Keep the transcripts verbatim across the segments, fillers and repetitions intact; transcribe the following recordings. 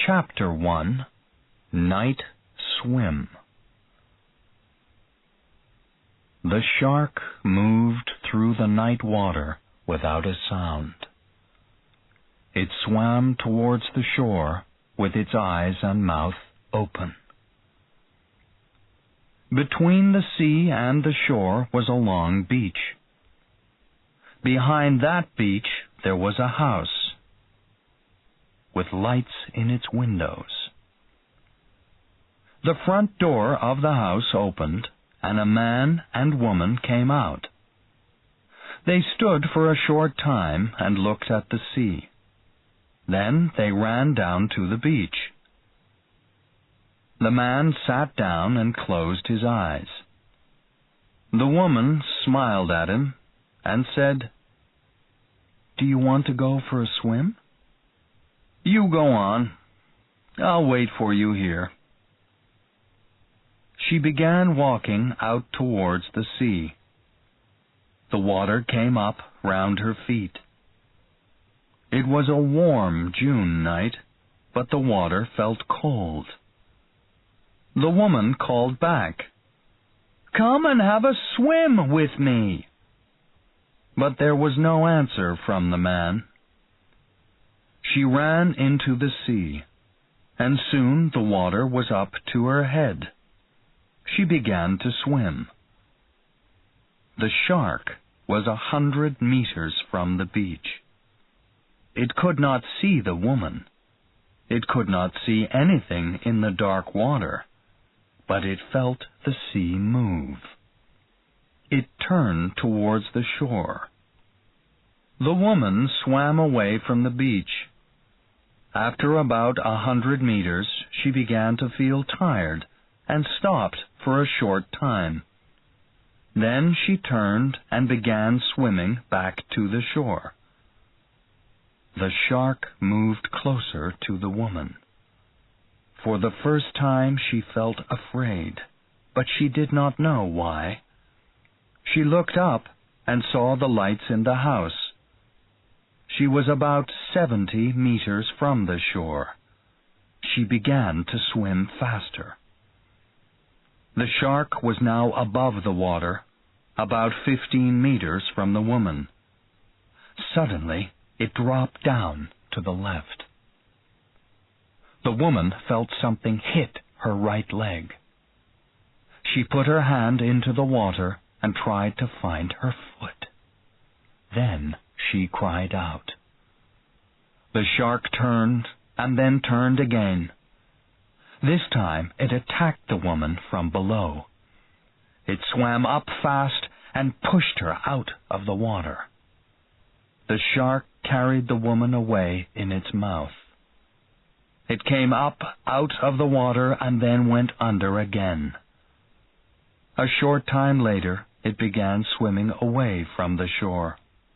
Chapter one. Night Swim. The shark moved through the night water without a sound. It swam towards the shore with its eyes and mouth open. Between the sea and the shore was a long beach. Behind that beach there was a house with lights in its windows. The front door of the house opened, and a man and woman came out. They stood for a short time and looked at the sea. Then they ran down to the beach. The man sat down and closed his eyes. The woman smiled at him and said, "Do you want to go for a swim?" "You go on. I'll wait for you here." She began walking out towards the sea. The water came up round her feet. It was a warm June night, but the water felt cold. The woman called back, "Come and have a swim with me." But there was no answer from the man. She ran into the sea, and soon the water was up to her head. She began to swim. The shark was a hundred meters from the beach. It could not see the woman. It could not see anything in the dark water, but it felt the sea move. It turned towards the shore. The woman swam away from the beach. After about a hundred meters, she began to feel tired and stopped for a short time. Then she turned and began swimming back to the shore. The shark moved closer to the woman. For the first time she felt afraid, but she did not know why. She looked up and saw the lights in the house. She was about seventy meters from the shore. She began to swim faster. The shark was now above the water, about fifteen meters from the woman. Suddenly, it dropped down to the left. The woman felt something hit her right leg. She put her hand into the water and tried to find her foot. Then she cried out. The shark turned and then turned again. This time it attacked the woman from below. It swam up fast and pushed her out of the water. The shark carried the woman away in its mouth. It came up out of the water and then went under again. A short time later, it began swimming away from the shore.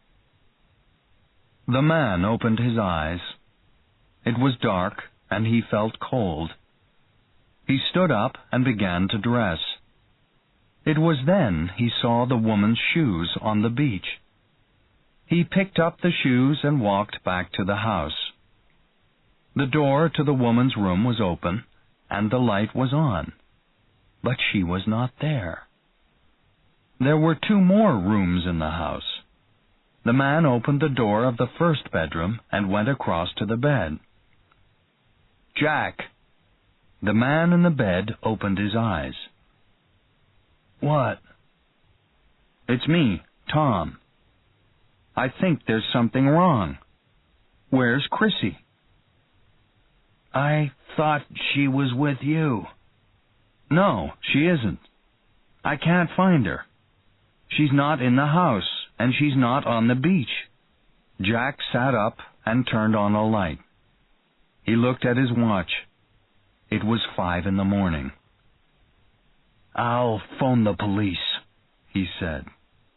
The man opened his eyes. It was dark, and he felt cold. He stood up and began to dress. It was then he saw the woman's shoes on the beach. He picked up the shoes and walked back to the house. The door to the woman's room was open, and the light was on, but she was not there. There were two more rooms in the house. The man opened the door of the first bedroom and went across to the bed. "Jack!" The man in the bed opened his eyes. "What?" "It's me, Tom. I think there's something wrong. Where's Chrissy?" "I thought she was with you." "No, she isn't. I can't find her. She's not in the house, and she's not on the beach." Jack sat up and turned on a light. He looked at his watch. It was five in the morning. "I'll phone the police," he said.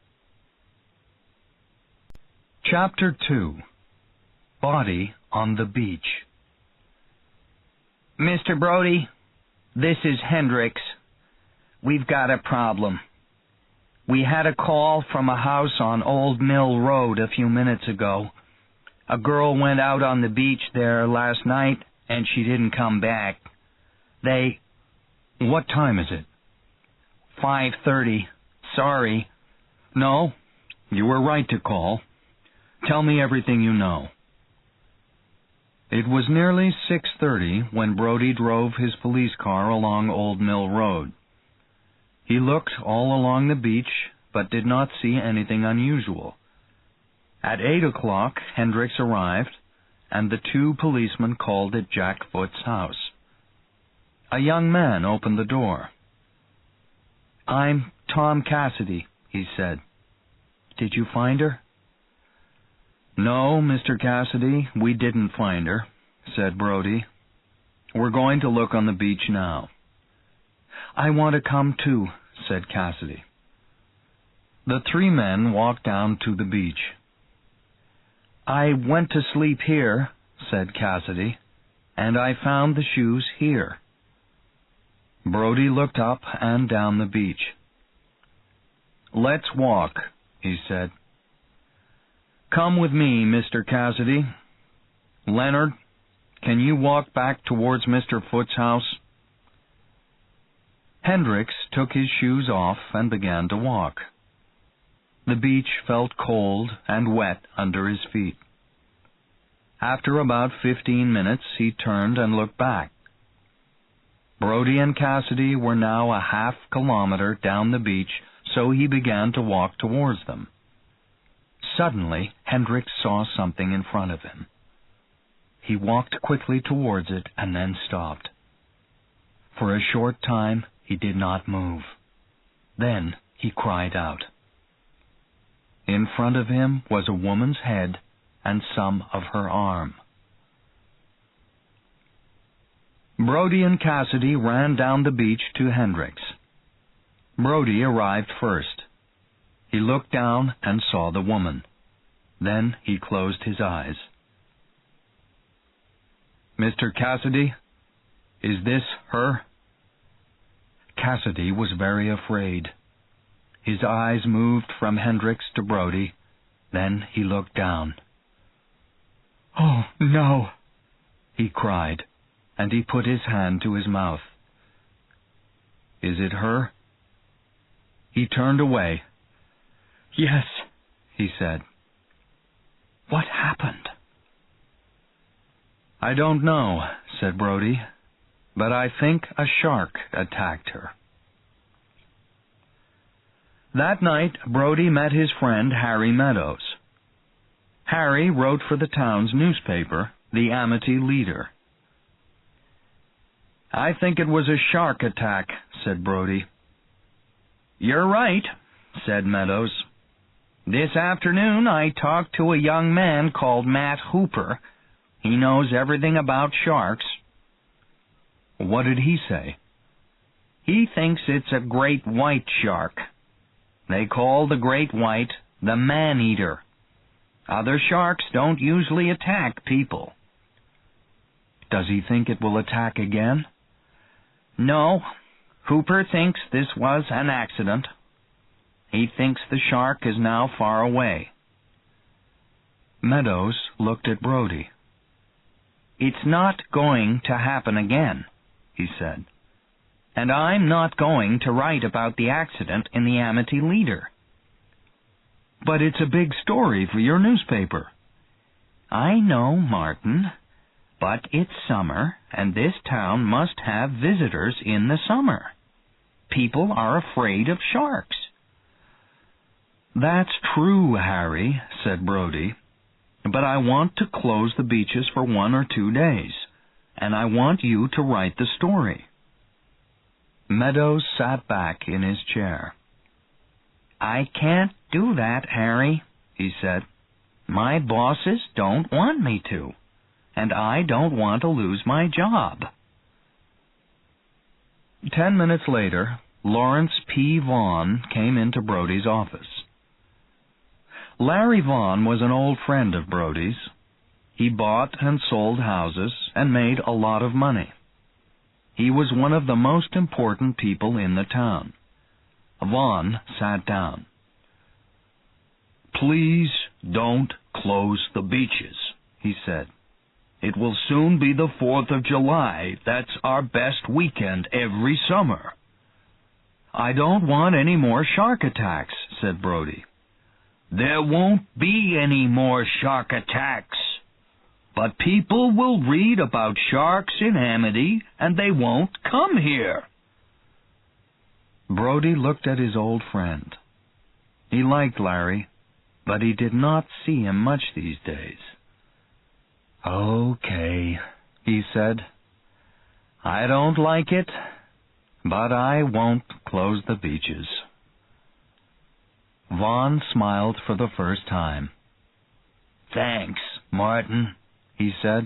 Chapter two. Body on the Beach. "Mister Brody, this is Hendricks. We've got a problem. We had a call from a house on Old Mill Road a few minutes ago. A girl went out on the beach there last night and she didn't come back. They... What time is it? five thirty. Sorry. No, you were right to call. Tell me everything you know. It was nearly six thirty when Brody drove his police car along Old Mill Road. He looked all along the beach, but did not see anything unusual. At eight o'clock, Hendricks arrived, and the two policemen called at Jack Foot's house. A young man opened the door. "I'm Tom Cassidy," he said. "Did you find her?" "No, Mister Cassidy, we didn't find her," said Brody. "We're going to look on the beach now." "I want to come too," said Cassidy. The three men walked down to the beach. "I went to sleep here," said Cassidy, "and I found the shoes here." Brody looked up and down the beach. "Let's walk," he said. "Come with me, Mister Cassidy. Leonard, can you walk back towards Mister Foot's house?" Hendricks took his shoes off and began to walk. The beach felt cold and wet under his feet. After about fifteen minutes, he turned and looked back. Brody and Cassidy were now a half kilometer down the beach, so he began to walk towards them. Suddenly, Hendricks saw something in front of him. He walked quickly towards it and then stopped. For a short time, he did not move. Then he cried out. In front of him was a woman's head and some of her arm. Brody and Cassidy ran down the beach to Hendricks. Brody arrived first. He looked down and saw the woman. Then he closed his eyes. "Mister Cassidy, is this her?" Cassidy was very afraid. His eyes moved from Hendricks to Brody. Then he looked down. "Oh, no," he cried, and he put his hand to his mouth. "Is it her?" He turned away. "Yes," he said. "What happened?" "I don't know," said Brody, "but I think a shark attacked her." That night, Brody met his friend Harry Meadows. Harry wrote for the town's newspaper, the Amity Leader. "I think it was a shark attack," said Brody. "You're right," said Meadows. "This afternoon I talked to a young man called Matt Hooper. He knows everything about sharks." "What did he say?" "He thinks it's a great white shark. They call the great white the man-eater. Other sharks don't usually attack people." "Does he think it will attack again?" "No. Hooper thinks this was an accident. He thinks the shark is now far away." Meadows looked at Brody. "It's not going to happen again," he said. "And I'm not going to write about the accident in the Amity Leader." "But it's a big story for your newspaper." "I know, Martin, but it's summer, and this town must have visitors in the summer. People are afraid of sharks." "That's true, Harry," said Brody, "but I want to close the beaches for one or two days, and I want you to write the story." Meadows sat back in his chair. "I can't do that, Harry," he said. "My bosses don't want me to, and I don't want to lose my job." Ten minutes later, Lawrence P. Vaughn came into Brody's office. Larry Vaughn was an old friend of Brody's. He bought and sold houses and made a lot of money. He was one of the most important people in the town. Vaughn sat down. "Please don't close the beaches," he said. It will soon be the fourth of July. That's our best weekend every summer." "I don't want any more shark attacks," said Brody. "There won't be any more shark attacks. But people will read about sharks in Amity, and they won't come here." Brody looked at his old friend. He liked Larry, but he did not see him much these days. "Okay," he said. "I don't like it, but I won't close the beaches." Vaughn smiled for the first time. "Thanks, Martin," he said.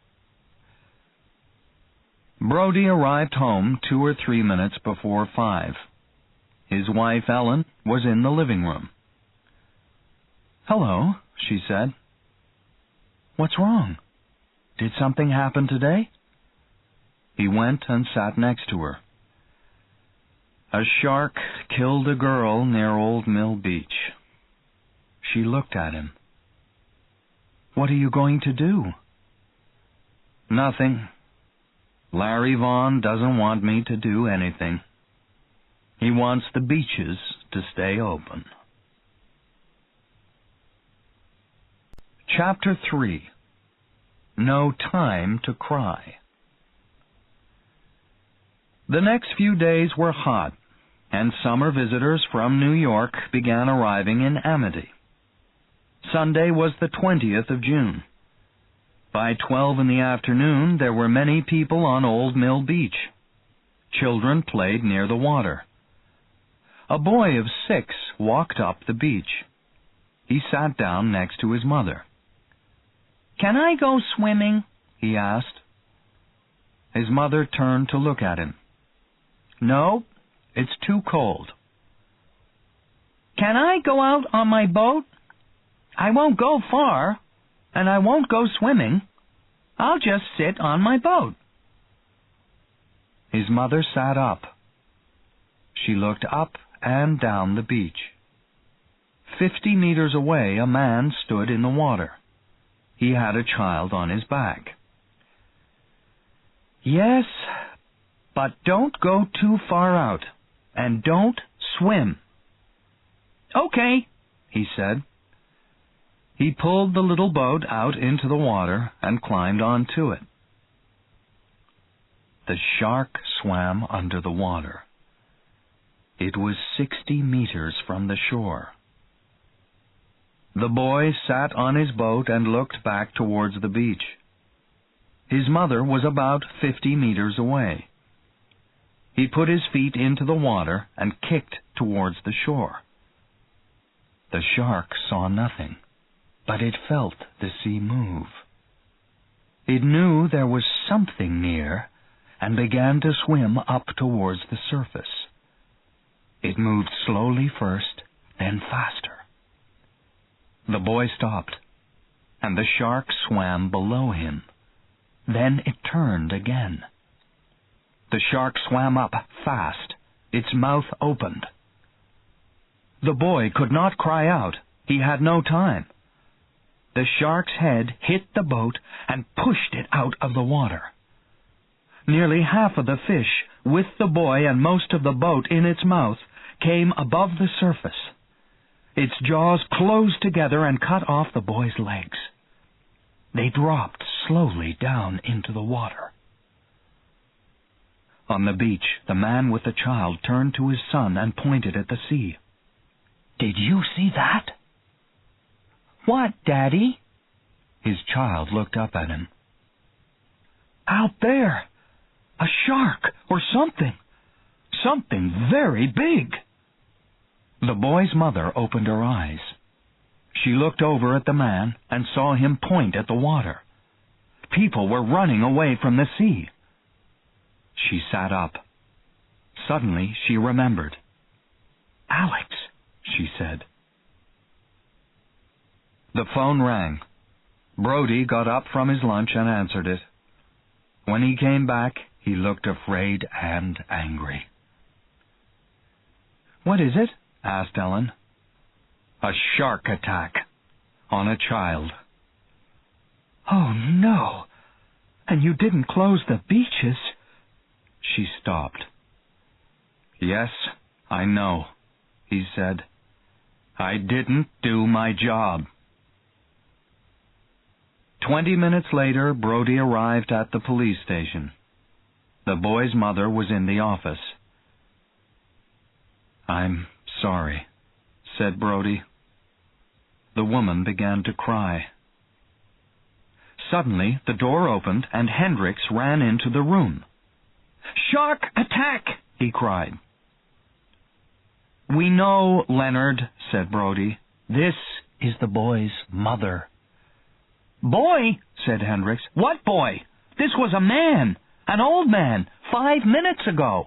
Brody arrived home two or three minutes before five. His wife, Ellen, was in the living room. "Hello," she said. "What's wrong? Did something happen today?" He went and sat next to her. "A shark killed a girl near Old Mill Beach." She looked at him. "What are you going to do?" "Nothing. Larry Vaughn doesn't want me to do anything. He wants the beaches to stay open." Chapter three. No Time to Cry. The next few days were hot, and summer visitors from New York began arriving in Amity. Sunday was the twentieth of June. By twelve in the afternoon, there were many people on Old Mill Beach. Children played near the water. A boy of six walked up the beach. He sat down next to his mother. "Can I go swimming?" he asked. His mother turned to look at him. "No, it's too cold." "Can I go out on my boat? I won't go far, and I won't go swimming. I'll just sit on my boat." His mother sat up. She looked up and down the beach. Fifty meters away, a man stood in the water. He had a child on his back. "Yes, but don't go too far out, and don't swim." "Okay," he said. He pulled the little boat out into the water and climbed onto it. The shark swam under the water. It was sixty meters from the shore. The boy sat on his boat and looked back towards the beach. His mother was about fifty meters away. He put his feet into the water and kicked towards the shore. The shark saw nothing, but it felt the sea move. It knew there was something near and began to swim up towards the surface. It moved slowly first, then faster. The boy stopped, and the shark swam below him. Then it turned again. The shark swam up fast. Its mouth opened. The boy could not cry out. He had no time. The shark's head hit the boat and pushed it out of the water. Nearly half of the fish, with the boy and most of the boat in its mouth, came above the surface. Its jaws closed together and cut off the boy's legs. They dropped slowly down into the water. On the beach, the man with the child turned to his son and pointed at the sea. "Did you see that?" "What, Daddy?" His child looked up at him. "Out there! A shark or something. Something very big." The boy's mother opened her eyes. She looked over at the man and saw him point at the water. People were running away from the sea. She sat up. Suddenly she remembered. "Alex," she said. The phone rang. Brody got up from his lunch and answered it. When he came back, he looked afraid and angry. "What is it?" asked Ellen. "A shark attack on a child." "Oh, no! And you didn't close the beaches. She stopped. Yes, I know, he said. I didn't do my job. Twenty minutes later, Brody arrived at the police station. The boy's mother was in the office. I'm sorry, said Brody. The woman began to cry. Suddenly, the door opened and Hendricks ran into the room. "Shark attack!" he cried. "We know, Leonard," said Brody. "This is the boy's mother." "Boy?" said Hendricks. "What boy? This was a man, an old man, five minutes ago."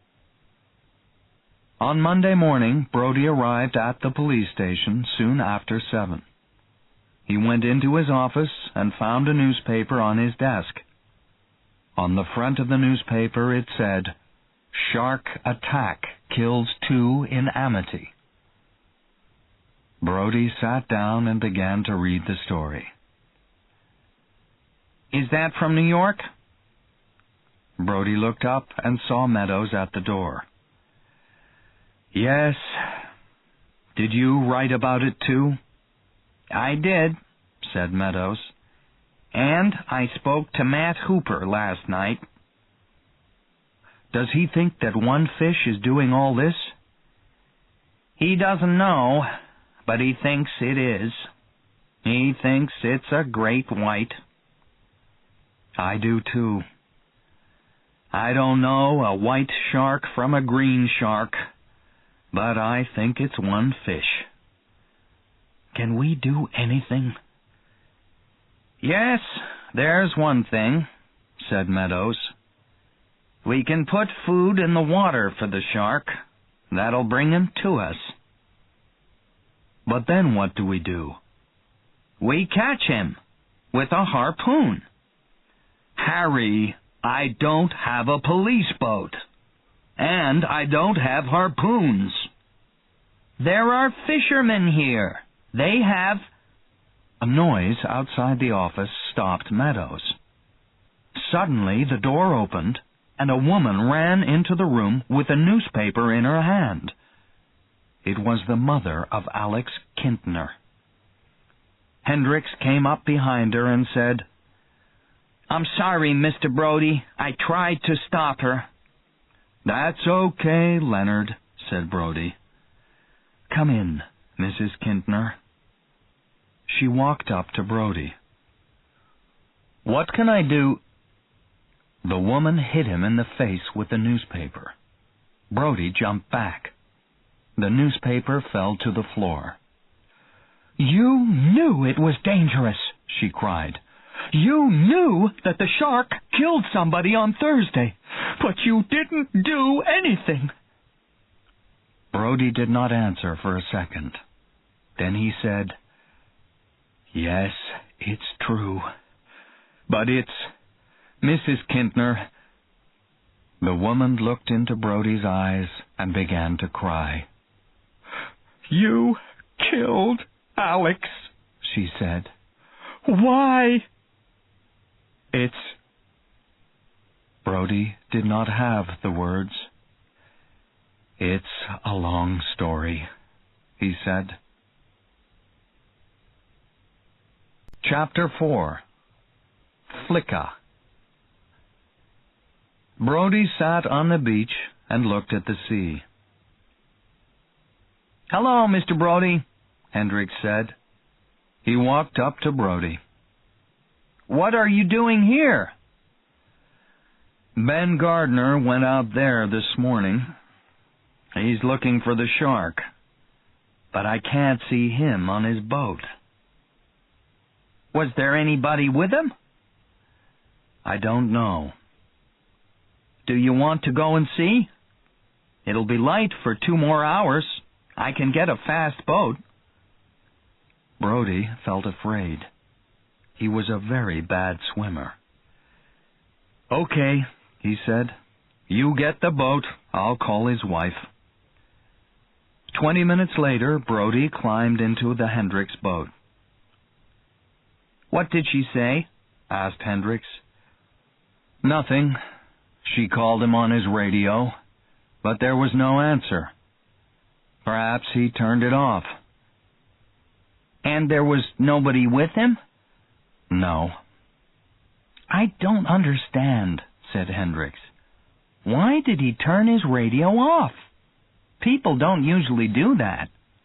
On Monday morning, Brody arrived at the police station soon after seven. He went into his office and found a newspaper on his desk. On the front of the newspaper it said, "Shark attack kills two in Amity." Brody sat down and began to read the story. "Is that from New York?" Brody looked up and saw Meadows at the door. "Yes. Did you write about it too?" "I did," said Meadows. "And I spoke to Matt Hooper last night." "Does he think that one fish is doing all this?" "He doesn't know, but he thinks it is. He thinks it's a great white." "I do too. I don't know a white shark from a green shark, but I think it's one fish. Can we do anything?" "Yes, there's one thing," said Meadows. "We can put food in the water for the shark. That'll bring him to us." "But then what do we do?" "We catch him with a harpoon." "Harry, I don't have a police boat. And I don't have harpoons." "There are fishermen here. They have—" A noise outside the office stopped Meadows. Suddenly the door opened, and a woman ran into the room with a newspaper in her hand. It was the mother of Alex Kintner. Hendricks came up behind her and said, "I'm sorry, Mister Brody. I tried to stop her." "That's okay, Leonard," said Brody. "Come in, Missus Kintner." She walked up to Brody. "What can I do?" The woman hit him in the face with the newspaper. Brody jumped back. The newspaper fell to the floor. "You knew it was dangerous," she cried. "You knew that the shark killed somebody on Thursday, but you didn't do anything." Brody did not answer for a second. Then he said, "Yes, it's true. But it's... Missus Kintner..." The woman looked into Brody's eyes and began to cry. "You killed Alex," she said. "Why?" "It's..." Brody did not have the words. "It's a long story," he said. Chapter four. Flicka. Brody sat on the beach and looked at the sea. "Hello, Mister Brody," Hendricks said. He walked up to Brody. "What are you doing here?" "Ben Gardner went out there this morning. He's looking for the shark, but I can't see him on his boat." "Was there anybody with him?" "I don't know." "Do you want to go and see? It'll be light for two more hours. I can get a fast boat." Brody felt afraid. He was a very bad swimmer. "Okay," he said. "You get the boat. I'll call his wife." Twenty minutes later, Brody climbed into the Hendricks boat. "What did she say?" asked Hendricks. Nothing. She called him on his radio, but there was no answer. Perhaps he turned it off. And there was nobody with him? No. I don't understand, said Hendricks. Why did he turn his radio off? People don't usually do that.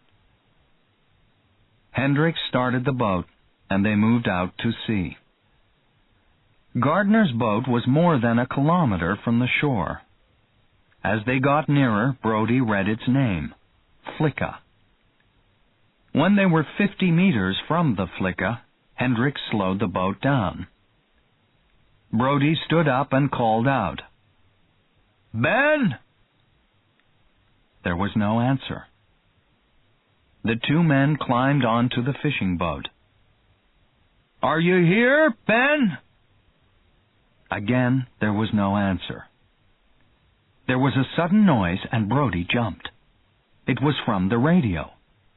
Hendricks started the boat, and they moved out to sea. Gardner's boat was more than a kilometer from the shore. As they got nearer, Brody read its name, Flicka. When they were fifty meters from the Flicka, Hendricks slowed the boat down. Brody stood up and called out, "Ben!" There was no answer. The two men climbed onto the fishing boat. "Are you here, Ben?" Again, there was no answer. There was a sudden noise, and Brody jumped. It was from the radio.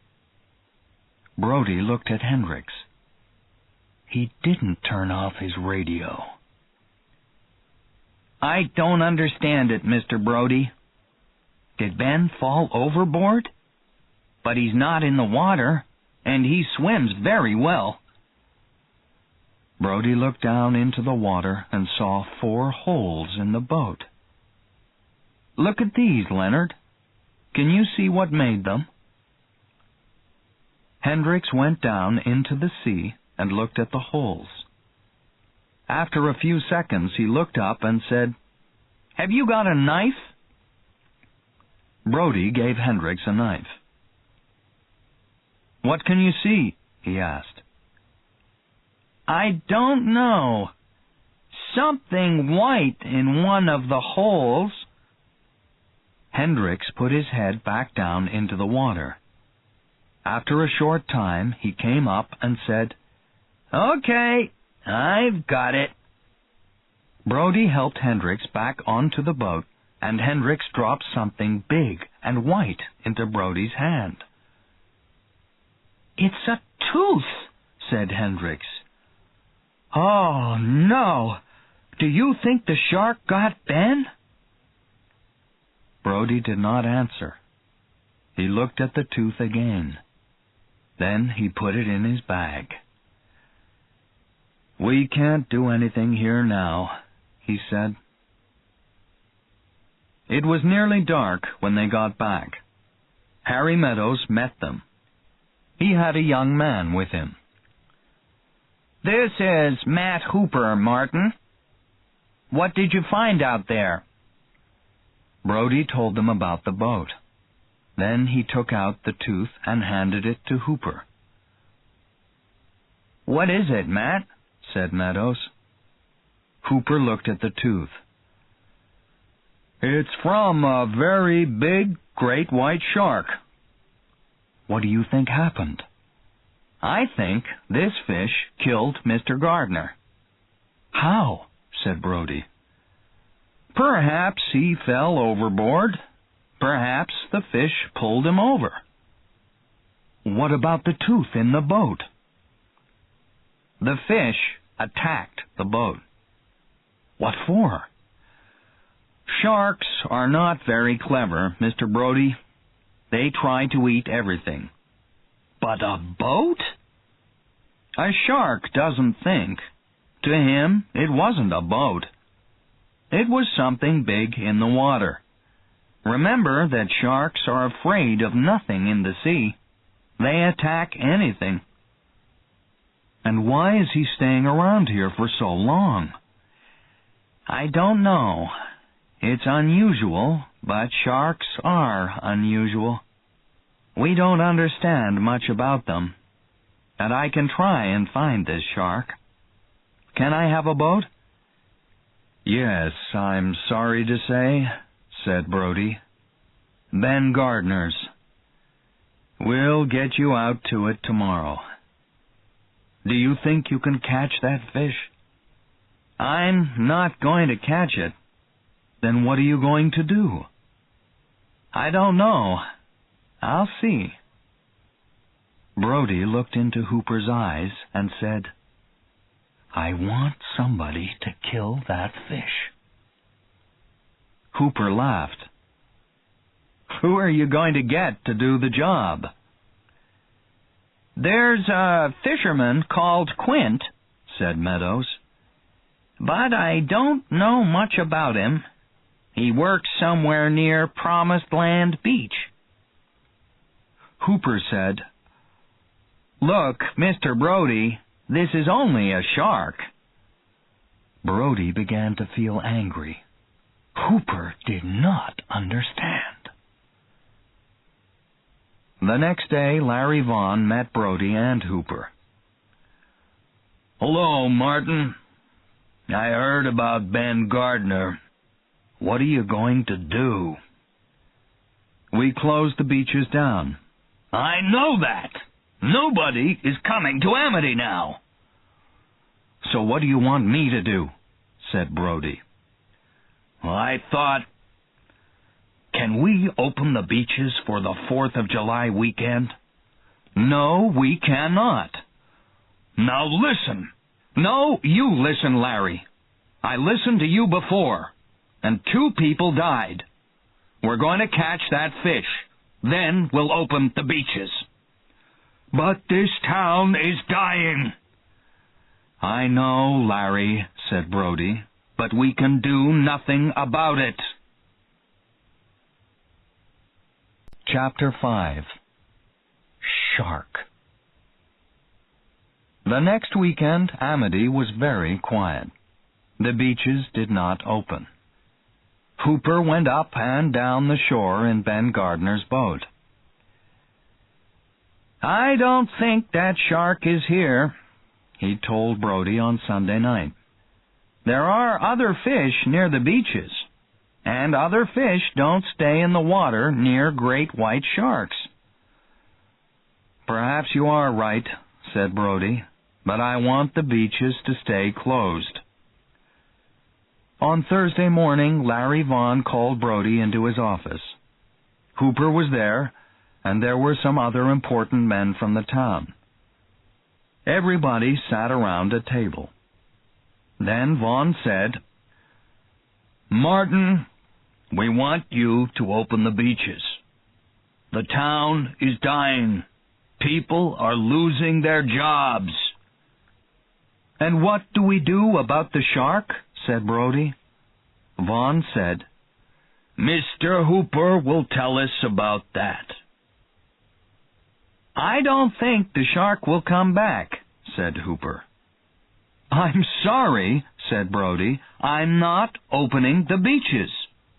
Brody looked at Hendricks. He didn't turn off his radio. I don't understand it, Mister Brody. Did Ben fall overboard? But he's not in the water, and he swims very well. Brody looked down into the water and saw four holes in the boat. "Look at these, Leonard. Can you see what made them?" Hendricks went down into the sea and looked at the holes. After a few seconds, he looked up and said, "Have you got a knife?" Brody gave Hendricks a knife. "What can you see?" he asked. I don't know. Something white in one of the holes. Hendricks put his head back down into the water. After a short time, he came up and said, "Okay, I've got it." Brody helped Hendricks back onto the boat, and Hendricks dropped something big and white into Brody's hand. "It's a tooth," said Hendricks. "Oh, no! Do you think the shark got Ben?" Brody did not answer. He looked at the tooth again. Then he put it in his bag. "We can't do anything here now," he said. It was nearly dark when they got back. Harry Meadows met them. He had a young man with him. "This is Matt Hooper, Martin. What did you find out there?" Brody told them about the boat. Then he took out the tooth and handed it to Hooper. "What is it, Matt?" said Meadows. Hooper looked at the tooth. "It's from a very big, great white shark." "What do you think happened?" "I think this fish killed Mister Gardner." "How?" said Brody. "Perhaps he fell overboard. Perhaps the fish pulled him over." "What about the tooth in the boat?" "The fish attacked the boat." "What for?" "Sharks are not very clever, Mister Brody. They try to eat everything." "But a boat?" "A shark doesn't think. To him, it wasn't a boat. It was something big in the water. Remember that sharks are afraid of nothing in the sea. They attack anything." "And why is he staying around here for so long?" "I don't know. It's unusual, but sharks are unusual. We don't understand much about them, and I can try and find this shark. Can I have a boat?" "Yes, I'm sorry to say," said Brody. "Ben Gardner's. We'll get you out to it tomorrow. Do you think you can catch that fish?" "I'm not going to catch it." "Then what are you going to do?" "I don't know. I'll see." Brody looked into Hooper's eyes and said, I want somebody to kill that fish." Hooper laughed. "Who are you going to get to do the job?" "There's a fisherman called Quint," said Meadows. "But I don't know much about him. He works somewhere near Promised Land Beach." Hooper said, "Look, Mister Brody, this is only a shark." Brody began to feel angry. Hooper did not understand. The next day, Larry Vaughn met Brody and Hooper. "Hello, Martin. I heard about Ben Gardner. What are you going to do?" "We closed the beaches down." "I know that. Nobody is coming to Amity now." "So what do you want me to do?" said Brody. Well, I thought, can we open the beaches for the fourth of July weekend? "No, we cannot." "Now listen." "No, you listen, Larry. I listened to you before, and two people died. We're going to catch that fish. Then we'll open the beaches." "But this town is dying." "I know, Larry," said Brody, "but we can do nothing about it." Chapter five. Shark. The next weekend, Amity was very quiet. The beaches did not open. Hooper went up and down the shore in Ben Gardner's boat. "I don't think that shark is here," he told Brody on Sunday night. "There are other fish near the beaches, and other fish don't stay in the water near great white sharks." "Perhaps you are right," said Brody, "but I want the beaches to stay closed." On Thursday morning, Larry Vaughn called Brody into his office. Hooper was there, and there were some other important men from the town. Everybody sat around a table. Then Vaughn said, "Martin, we want you to open the beaches. The town is dying. People are losing their jobs." "And what do we do about the shark?" said Brody. Vaughn said, "Mister Hooper will tell us about that." "I don't think the shark will come back," said Hooper. "I'm sorry," said Brody. "I'm not opening the beaches."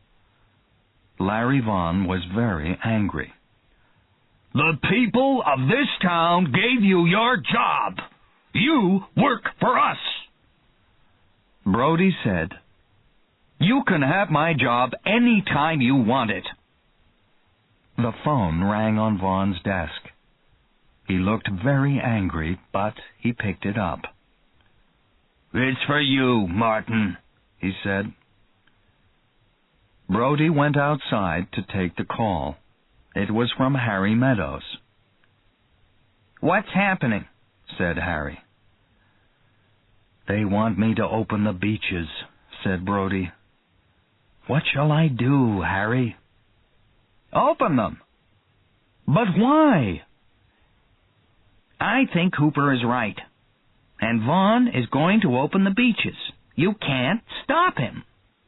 Larry Vaughn was very angry. "The people of this town gave you your job. You work for us." Brody said, "You can have my job any time you want it." The phone rang on Vaughn's desk. He looked very angry, but he picked it up. "It's for you, Martin," he said. Brody went outside to take the call. It was from Harry Meadows. "What's happening?" said Harry. "They want me to open the beaches," said Brody. "What shall I do, Harry?" "Open them." "But why?" "I think Hooper is right. And Vaughn is going to open the beaches. You can't stop him."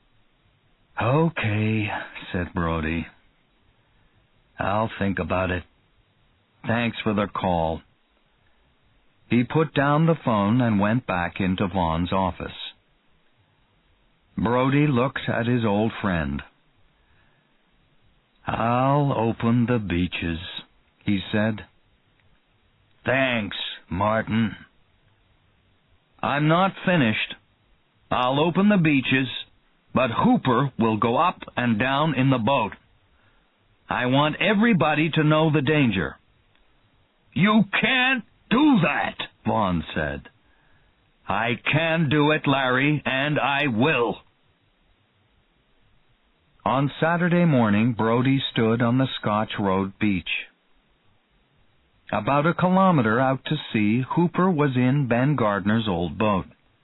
"Okay," said Brody. "I'll think about it. Thanks for the call." He put down the phone and went back into Vaughn's office. Brody looked at his old friend. "I'll open the beaches," he said. "Thanks, Martin." "I'm not finished. I'll open the beaches, but Hooper will go up and down in the boat. I want everybody to know the danger." "You can't do that," Vaughn said. "I can do it, Larry, and I will." On Saturday morning, Brody stood on the Scotch Road beach. About a kilometer out to sea, Hooper was in Ben Gardner's old boat.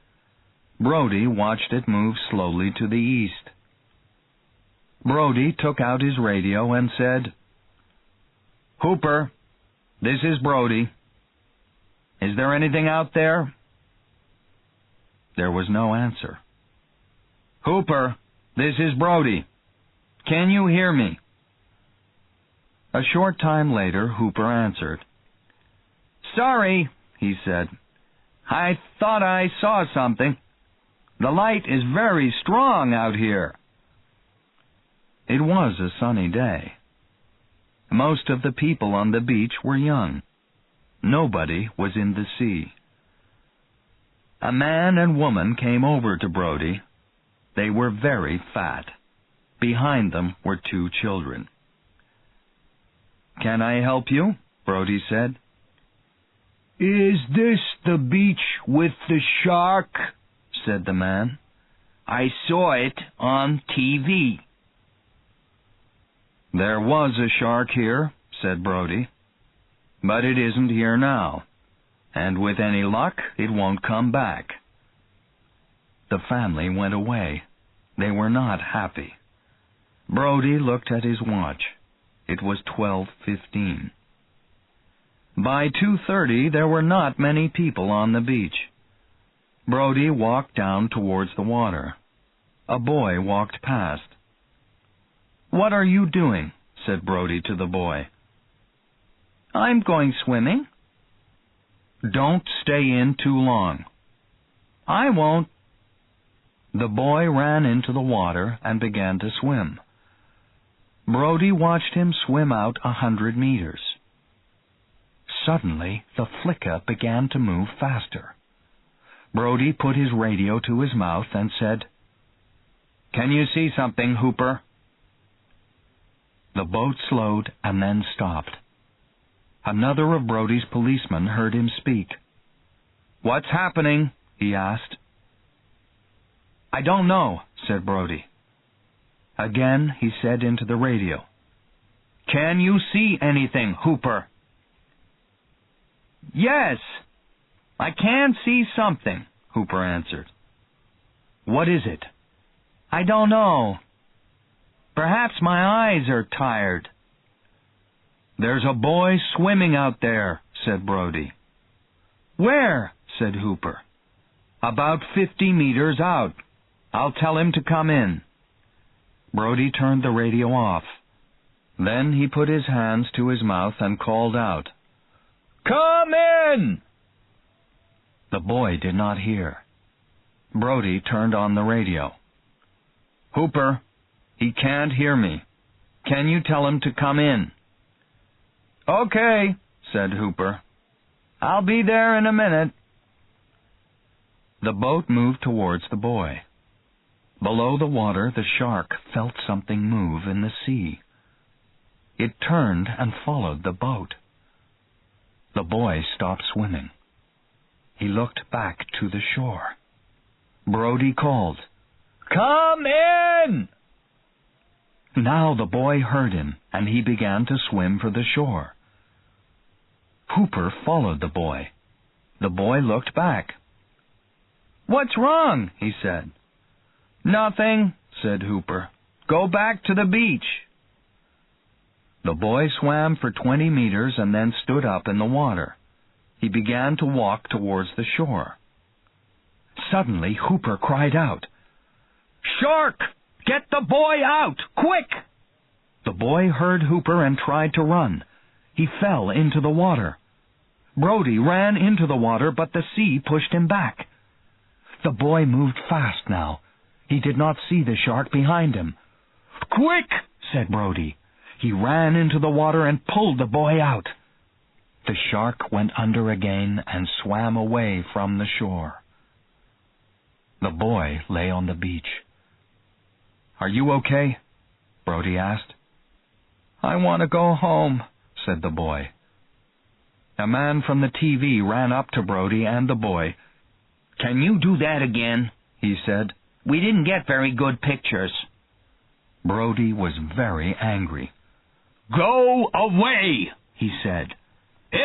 Brody watched it move slowly to the east. Brody took out his radio and said, "Hooper, this is Brody. Is there anything out there?" There was no answer. "Hooper, this is Brody. Can you hear me?" A short time later, Hooper answered. "Sorry," he said. "I thought I saw something. The light is very strong out here." It was a sunny day. Most of the people on the beach were young. Nobody was in the sea. A man and woman came over to Brody. They were very fat. Behind them were two children. "Can I help you?" Brody said. "Is this the beach with the shark?" said the man. "I saw it on T V." "There was a shark here," said Brody. "But it isn't here now. And with any luck, it won't come back." The family went away. They were not happy. Brody looked at his watch. It was twelve fifteen. By two thirty, there were not many people on the beach. Brody walked down towards the water. A boy walked past. "What are you doing?" said Brody to the boy. "I'm going swimming." "Don't stay in too long." "I won't." The boy ran into the water and began to swim. Brody watched him swim out a hundred meters. Suddenly, the Flicka began to move faster. Brody put his radio to his mouth and said, "Can you see something, Hooper?" The boat slowed and then stopped. Another of Brody's policemen heard him speak. "What's happening?" he asked. "I don't know," said Brody. Again he said into the radio, "Can you see anything, Hooper?" "Yes, I can see something," Hooper answered. "What is it?" "I don't know. Perhaps my eyes are tired." "There's a boy swimming out there," said Brody. "Where?" said Hooper. "About fifty meters out. I'll tell him to come in." Brody turned the radio off. Then he put his hands to his mouth and called out, "Come in!" The boy did not hear. Brody turned on the radio. "Hooper, he can't hear me. Can you tell him to come in?" "Okay," said Hooper. "I'll be there in a minute." The boat moved towards the boy. Below the water, the shark felt something move in the sea. It turned and followed the boat. The boy stopped swimming. He looked back to the shore. Brody called, "Come in!" Now the boy heard him, and he began to swim for the shore. Hooper followed the boy. The boy looked back. "What's wrong?" he said. "Nothing," said Hooper. "Go back to the beach." The boy swam for twenty meters and then stood up in the water. He began to walk towards the shore. Suddenly, Hooper cried out, "Shark! Get the boy out! Quick!" The boy heard Hooper and tried to run. He fell into the water. Brody ran into the water, but the sea pushed him back. The boy moved fast now. He did not see the shark behind him. "Quick!" said Brody. He ran into the water and pulled the boy out. The shark went under again and swam away from the shore. The boy lay on the beach. "Are you okay?" Brody asked. "I want to go home," said the boy. A man from the T V ran up to Brody and the boy. "Can you do that again?" he said. "We didn't get very good pictures." Brody was very angry. "Go away," he said.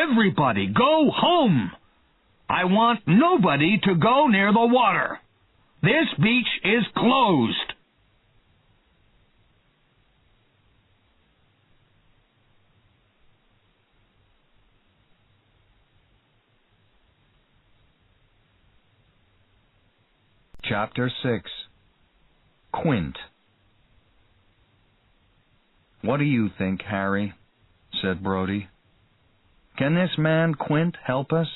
"Everybody go home. I want nobody to go near the water. This beach is closed. Chapter six. Quint. "What do you think, Harry?" said Brodie. "Can this man Quint help us?"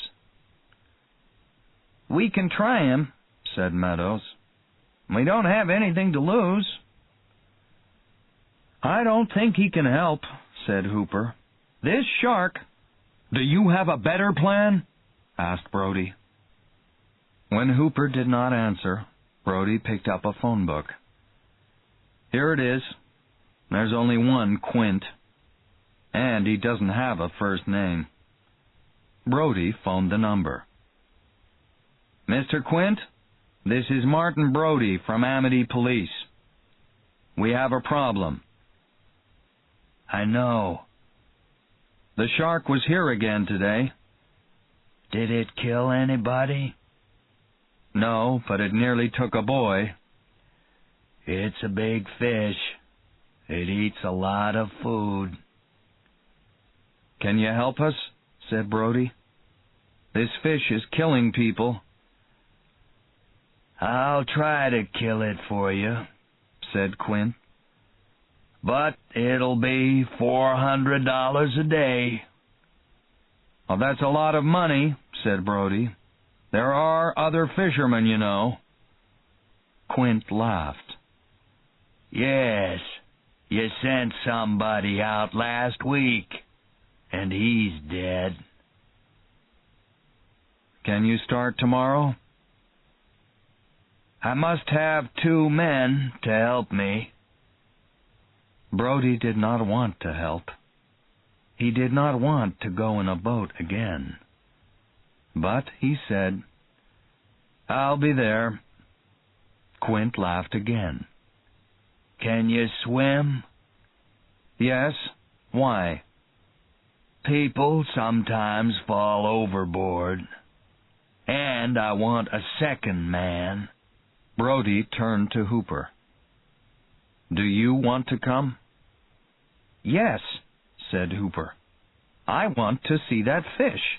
"We can try him," said Meadows. "We don't have anything to lose." "I don't think he can help," said Hooper. "This shark—" "Do you have a better plan?" asked Brodie. When Hooper did not answer, Brodie picked up a phone book. "Here it is. There's only one Quint, and he doesn't have a first name." Brodie phoned the number. "Mister Quint, this is Martin Brodie from Amity Police. We have a problem." "I know." "The shark was here again today." "Did it kill anybody?" "No, but it nearly took a boy." "It's a big fish. It eats a lot of food." "Can you help us?" said Brodie. "This fish is killing people." "I'll try to kill it for you," said Quint. "But it'll be four hundred dollars a day." "Well, that's a lot of money," said Brodie. "There are other fishermen, you know." Quint laughed. "Yes, you sent somebody out last week, and he's dead." "Can you start tomorrow?" "I must have two men to help me." Brodie did not want to help. He did not want to go in a boat again. But he said, "I'll be there." Quint laughed again. "Can you swim?" "Yes. Why?" "People sometimes fall overboard. And I want a second man." Brodie turned to Hooper. "Do you want to come?" "Yes," said Hooper. "I want to see that fish."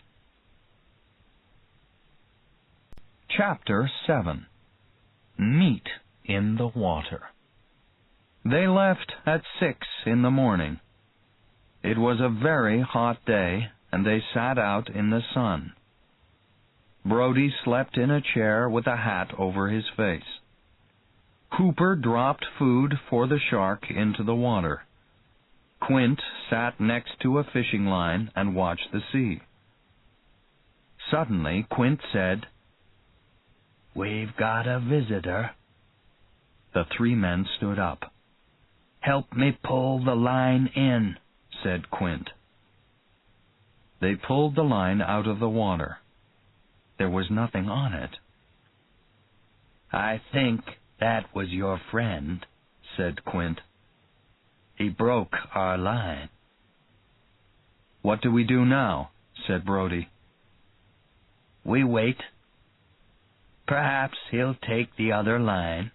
Chapter seven. Meat in the Water. They left at six in the morning. It was a very hot day, and they sat out in the sun. Brodie slept in a chair with a hat over his face. Hooper dropped food for the shark into the water. Quint sat next to a fishing line and watched the sea. Suddenly, Quint said, "We've got a visitor." The three men stood up. "Help me pull the line in," said Quint. They pulled the line out of the water. There was nothing on it. "I think that was your friend," said Quint. "He broke our line." "What do we do now?" said Brodie. "We wait. Perhaps he'll take the other line."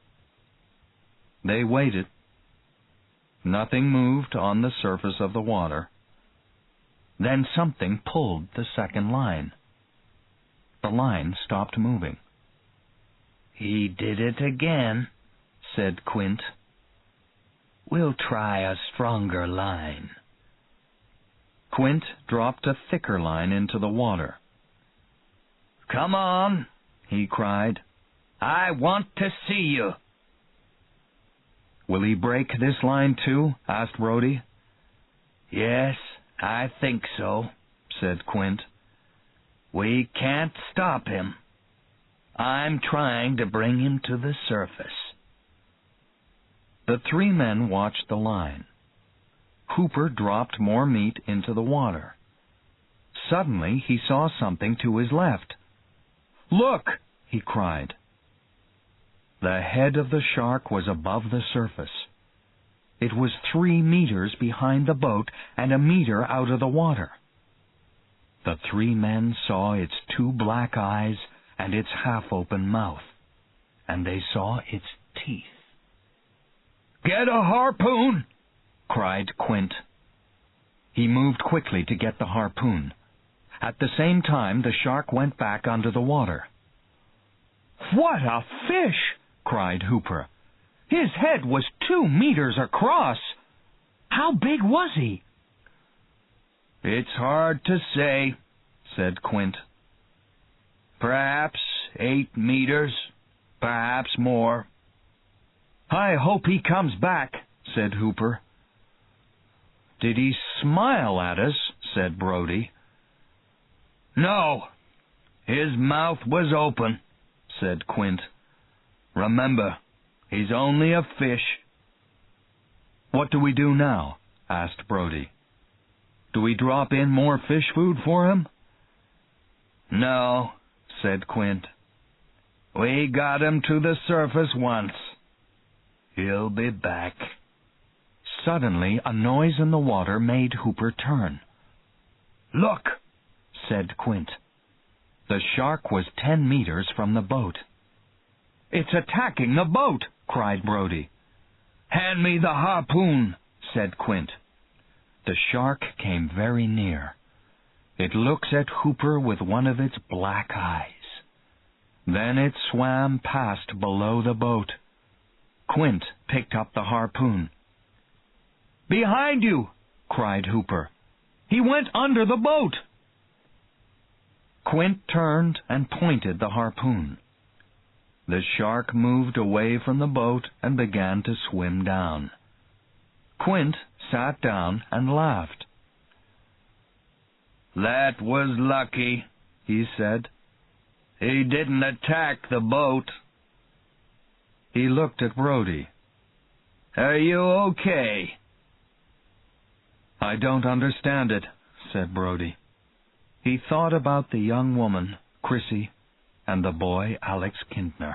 They waited. Nothing moved on the surface of the water. Then something pulled the second line. The line stopped moving. "He did it again," said Quint. "We'll try a stronger line." Quint dropped a thicker line into the water. "Come on," he cried. "I want to see you." "Will he break this line too?" asked Brodie. "Yes, I think so," said Quint. "We can't stop him. I'm trying to bring him to the surface." The three men watched the line. Hooper dropped more meat into the water. Suddenly he saw something to his left. "Look!" he cried. The head of the shark was above the surface. It was three meters behind the boat and a meter out of the water. The three men saw its two black eyes and its half-open mouth, and they saw its teeth. "Get a harpoon!" cried Quint. He moved quickly to get the harpoon. At the same time, the shark went back under the water. "What a fish!" cried Hooper. "His head was two meters across. How big was he?" "It's hard to say," said Quint. "Perhaps eight meters, perhaps more." "I hope he comes back," said Hooper. "Did he smile at us?" said Brody. "No, his mouth was open," said Quint. "Remember, he's only a fish." "What do we do now?" asked Brody. "Do we drop in more fish food for him?" "No," said Quint. "We got him to the surface once. He'll be back." Suddenly, a noise in the water made Hooper turn. "Look," said Quint. The shark was ten meters from the boat. "It's attacking the boat!" cried Brody. "Hand me the harpoon," said Quint. The shark came very near. It looked at Hooper with one of its black eyes. Then it swam past below the boat. Quint picked up the harpoon. "Behind you!" cried Hooper. "He went under the boat!" Quint turned and pointed the harpoon. The shark moved away from the boat and began to swim down. Quint sat down and laughed. "That was lucky," he said. "He didn't attack the boat." He looked at Brody. "Are you okay?" "I don't understand it," said Brody. He thought about the young woman, Chrissy, and the boy, Alex Kintner.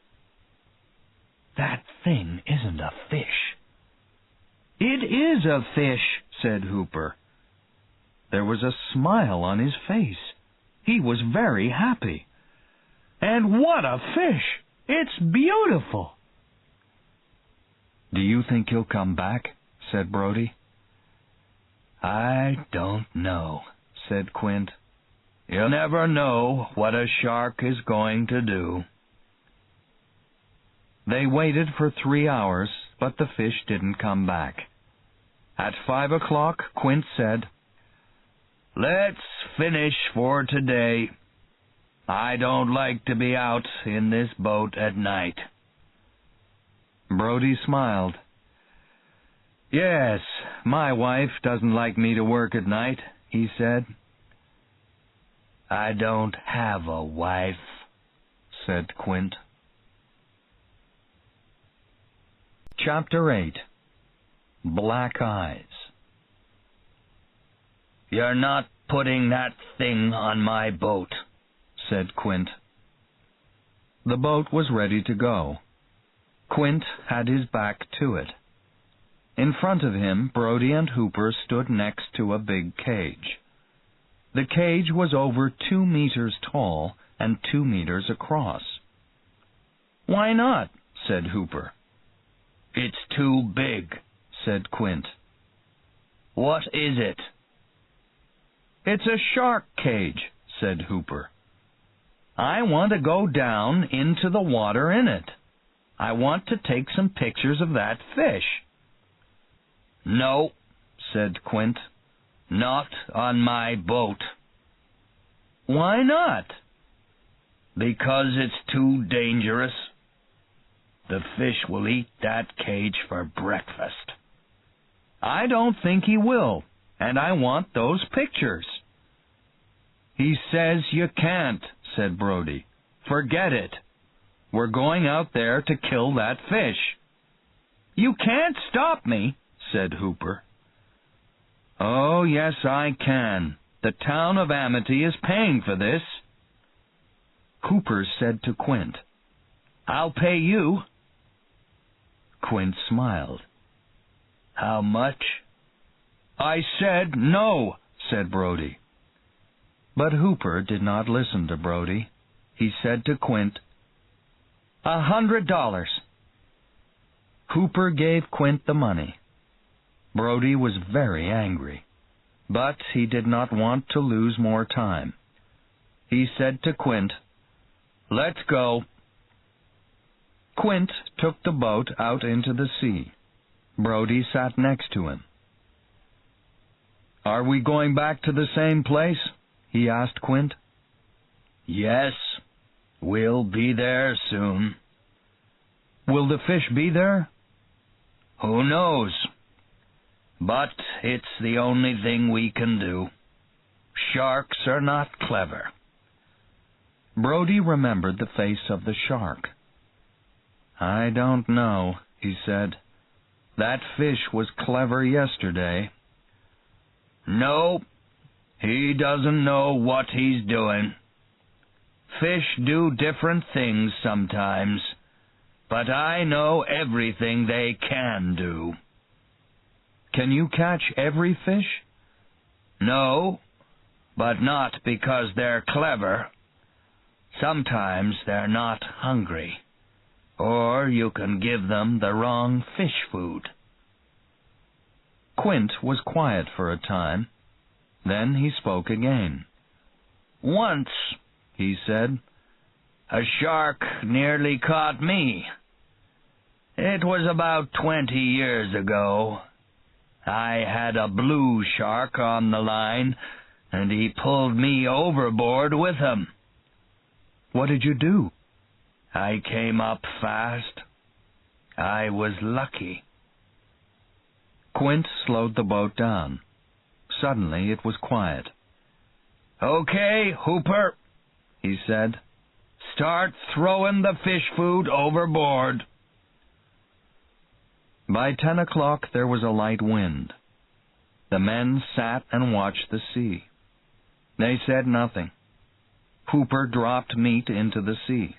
"That thing isn't a fish." "It is a fish," said Hooper. There was a smile on his face. He was very happy. "And what a fish! It's beautiful." "Do you think he'll come back?" said Brody. "I don't know," said Quint. "You'll never know what a shark is going to do." They waited for three hours, but the fish didn't come back. At five o'clock, Quint said, "Let's finish for today. I don't like to be out in this boat at night." Brody smiled. "Yes, my wife doesn't like me to work at night," he said. "I don't have a wife," said Quint. Chapter eight. Black Eyes. "You're not putting that thing on my boat," said Quint. The boat was ready to go. Quint had his back to it. In front of him, Brody and Hooper stood next to a big cage. The cage was over two meters tall and two meters across. "Why not?" said Hooper. "It's too big," said Quint. "What is it?" "It's a shark cage," said Hooper. "I want to go down into the water in it. I want to take some pictures of that fish." "No," said Quint. "Not on my boat." "Why not?" "Because it's too dangerous. The fish will eat that cage for breakfast." "I don't think he will, and I want those pictures." "He says you can't," said Brody. "Forget it. We're going out there to kill that fish." "You can't stop me," said Hooper. "Oh, yes, I can. The town of Amity is paying for this." Hooper said to Quint, "I'll pay you." Quint smiled. "How much?" "I said no," said Brody. But Hooper did not listen to Brody. He said to Quint, A hundred dollars. Hooper gave Quint the money. Brody was very angry, but he did not want to lose more time. He said to Quint, "Let's go." Quint took the boat out into the sea. Brody sat next to him. "Are we going back to the same place?" he asked Quint. "Yes, we'll be there soon." "Will the fish be there?" "Who knows? But it's the only thing we can do. Sharks are not clever." Brody remembered the face of the shark. "I don't know," he said. "That fish was clever yesterday." "No, he doesn't know what he's doing. Fish do different things sometimes, but I know everything they can do." "Can you catch every fish?" "No, but not because they're clever. Sometimes they're not hungry, or you can give them the wrong fish food." Quint was quiet for a time. Then he spoke again. "Once," he said, "a shark nearly caught me. It was about twenty years ago. I had a blue shark on the line, and he pulled me overboard with him." "What did you do?" "I came up fast. I was lucky." Quint slowed the boat down. Suddenly it was quiet. "Okay, Hooper," he said. "Start throwing the fish food overboard." By ten o'clock there was a light wind. The men sat and watched the sea. They said nothing. Hooper dropped meat into the sea.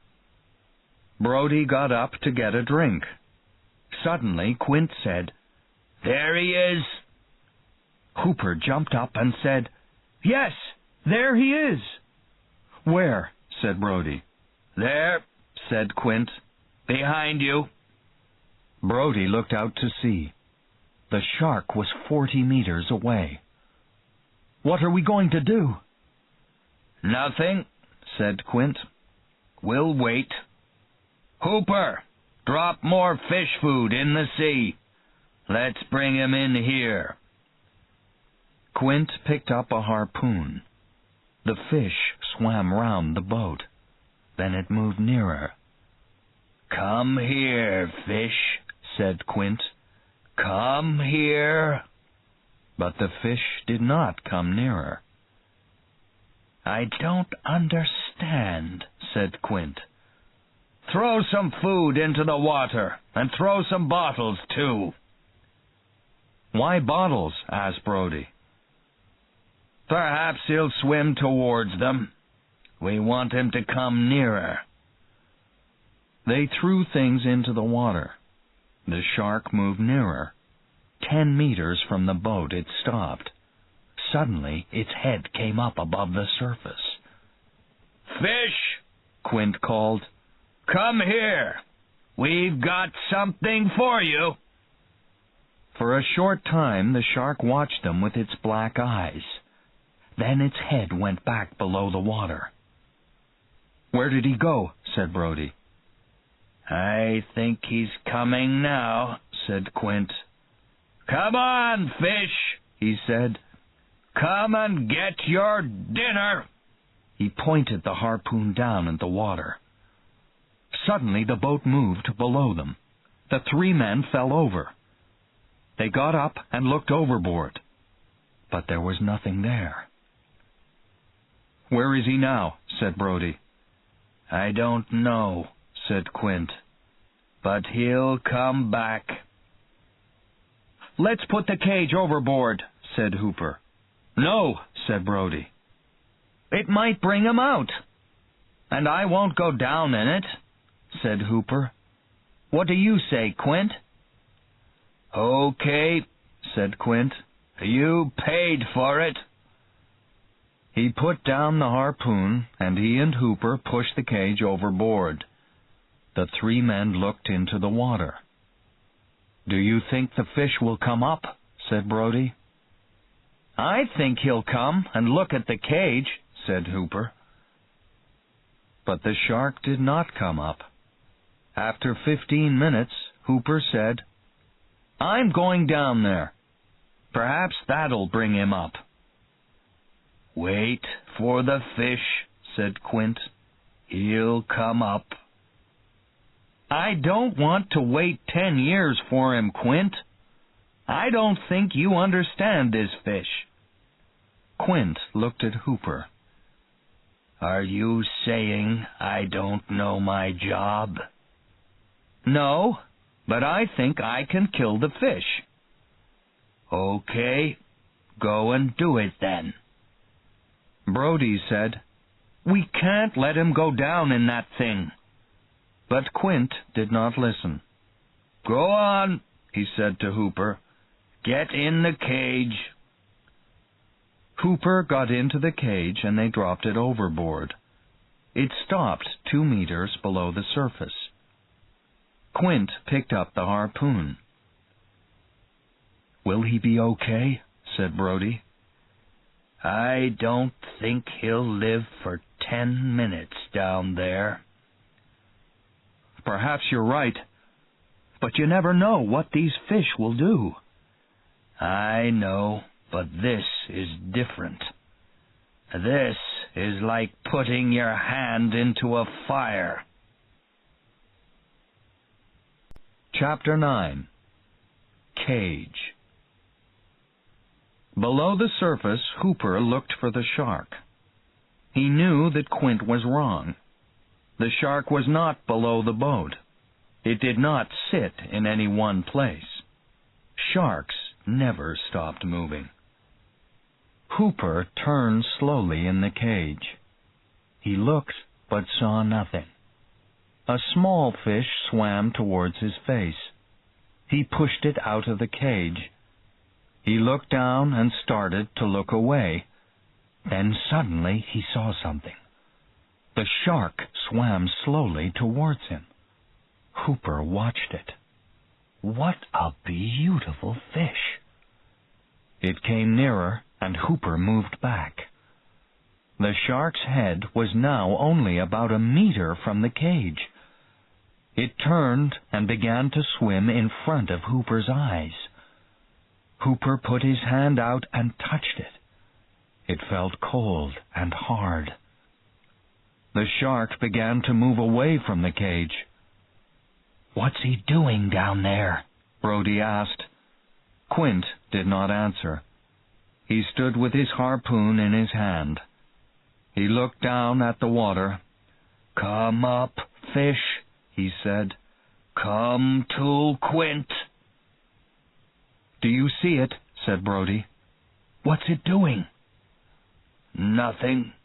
Brody got up to get a drink. Suddenly Quint said, "There he is." Hooper jumped up and said, "Yes, there he is." "Where?" said Brody. "There," said Quint. "Behind you." Brody looked out to sea. The shark was forty meters away. "What are we going to do?" "Nothing," said Quint. "We'll wait. Hooper, drop more fish food in the sea. Let's bring him in here." Quint picked up a harpoon. The fish swam round the boat. Then it moved nearer. "Come here, fish," said Quint. "Come here." But the fish did not come nearer. "I don't understand," said Quint. "Throw some food into the water, and throw some bottles, too." "Why bottles?" asked Brody. "Perhaps he'll swim towards them. We want him to come nearer." They threw things into the water. The shark moved nearer. Ten meters from the boat it stopped. Suddenly its head came up above the surface. "Fish," Quint called. "Come here. We've got something for you." For a short time the shark watched them with its black eyes. Then its head went back below the water. "Where did he go?" said Brody. "I think he's coming now," said Quint. "Come on, fish," he said. "Come and get your dinner." He pointed the harpoon down at the water. Suddenly the boat moved below them. The three men fell over. They got up and looked overboard, but there was nothing there. "Where is he now?" said Brody. "I don't know," said Quint. "But he'll come back." "Let's put the cage overboard," said Hooper. "No," said Brody. "It might bring him out." "And I won't go down in it," said Hooper. "What do you say, Quint?" "Okay," said Quint. "You paid for it." He put down the harpoon, and he and Hooper pushed the cage overboard. The three men looked into the water. "Do you think the fish will come up?" said Brody. "I think he'll come and look at the cage," said Hooper. But the shark did not come up. After fifteen minutes, Hooper said, "I'm going down there. Perhaps that'll bring him up." "Wait for the fish," said Quint. "He'll come up." "I don't want to wait ten years for him, Quint. I don't think you understand this fish." Quint looked at Hooper. "Are you saying I don't know my job?" "No, but I think I can kill the fish." "Okay, go and do it then." Brody said, "We can't let him go down in that thing." But Quint did not listen. "Go on," he said to Hooper. "Get in the cage." Hooper got into the cage and they dropped it overboard. It stopped two meters below the surface. Quint picked up the harpoon. "Will he be okay?" said Brody. "I don't think he'll live for ten minutes down there." "Perhaps you're right, but you never know what these fish will do." "I know, but this is different. This is like putting your hand into a fire." Chapter nine. Cage. Below the surface, Hooper looked for the shark. He knew that Quint was wrong. The shark was not below the boat. It did not sit in any one place. Sharks never stopped moving. Hooper turned slowly in the cage. He looked, but saw nothing. A small fish swam towards his face. He pushed it out of the cage. He looked down and started to look away. Then suddenly he saw something. The shark swam slowly towards him. Hooper watched it. What a beautiful fish! It came nearer, and Hooper moved back. The shark's head was now only about a meter from the cage. It turned and began to swim in front of Hooper's eyes. Hooper put his hand out and touched it. It felt cold and hard. The shark began to move away from the cage. "What's he doing down there?" Brody asked. Quint did not answer. He stood with his harpoon in his hand. He looked down at the water. "Come up, fish," he said. "Come to, Quint." "Do you see it?" said Brody. "What's it doing?" "Nothing."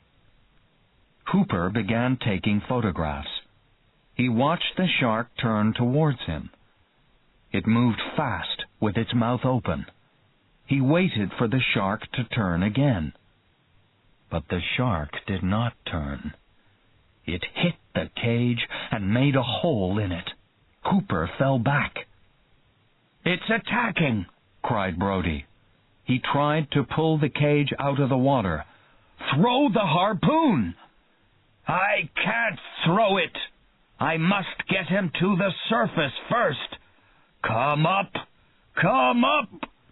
Hooper began taking photographs. He watched the shark turn towards him. It moved fast, with its mouth open. He waited for the shark to turn again. But the shark did not turn. It hit the cage and made a hole in it. Hooper fell back. "It's attacking!" cried Brody. He tried to pull the cage out of the water. "Throw the harpoon!" "I can't throw it. I must get him to the surface first. Come up! Come up!"